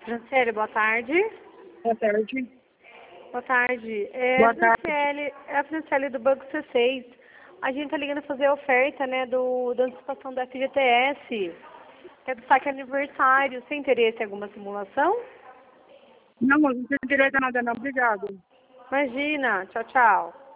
Franciele, boa tarde. Boa tarde. Boa tarde. Boa tarde. Franciele, é a Franciele do Banco C6. A gente tá ligando fazer a oferta, né, da antecipação do FGTS. É do saque aniversário. Você tem interesse em alguma simulação? Não, não tem direito a nada não, obrigado. Imagina. Tchau, tchau.